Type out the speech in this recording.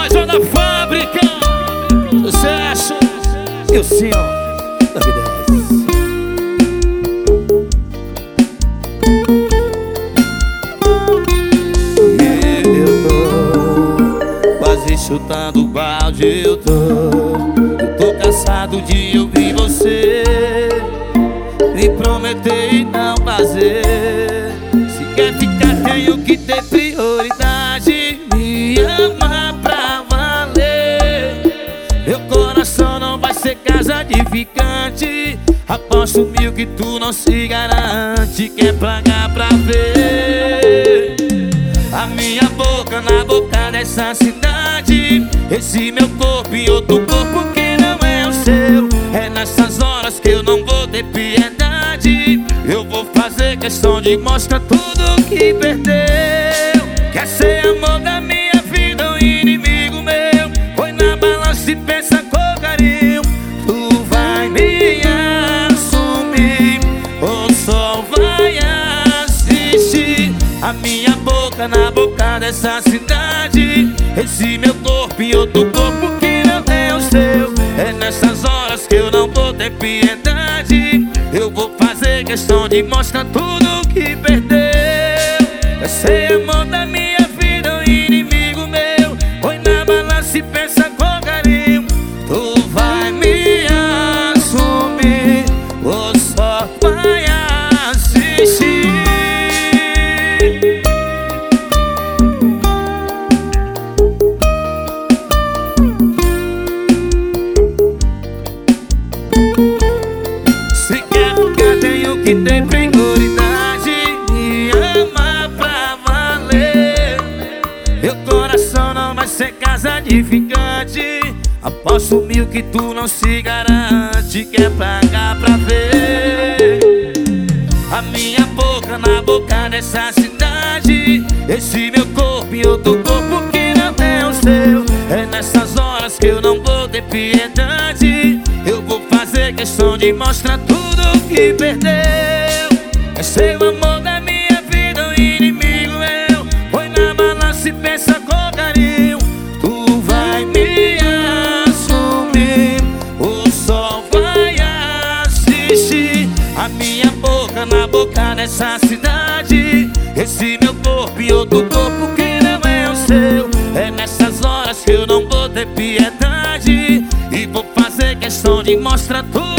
Voz da fábrica, sucesso. E o senhor da vida. Eu tô quase chutando o balde. Eu tô cansado de ouvir você me prometer e não fazer. Se quer ficar, tenho que ter prioridade. Me ama pra valer. Meu coração não vai ser casa de ficante. Aposto mil que tu não se garante. Quer pagar pra ver a minha boca na boca dessa cidade, esse meu corpo em outro corpo que não é o seu. É nessas horas que eu não vou ter piedade. Eu vou fazer questão de mostrar tudo que perdeu. Quer ser amor da minha vida ou inimigo meu? Põe na balança e pensa com carinho. Tu vai me assumir ou só vai assistir? A minha boca na boca dessa cidade, esse meu corpo em outro corpo que não é o seu. É nessas horas que eu não vou ter piedade. Eu vou fazer questão de mostrar tudo que perdeu. Quer ser amor da minha vida ou inimigo meu? Põe na balança e pensa com carinho. Tu vai me assumir ou só vai assistir? Se quer ficar, tenho que ter prioridade. Me ama pra valer. Meu coração não vai ser casa de ficante. Aposto mil que tu não se garante. Quer pagar pra ver a minha boca na boca dessa cidade, esse meu corpo em outro corpo que não é o seu. É nessas horas que eu não vou ter piedade. Eu vou fazer questão de mostrar tudo que perdeu. É ser o amor da minha vida ou inimigo meu? Põe na balança e pensa com carinho. Tu vai me assumir ou só vai assistir? A minha boca na boca dessa cidade, esse meu corpo em outro corpo que não é o seu. É nessas horas que eu não vou ter piedade. E vou fazer questão de mostrar tudo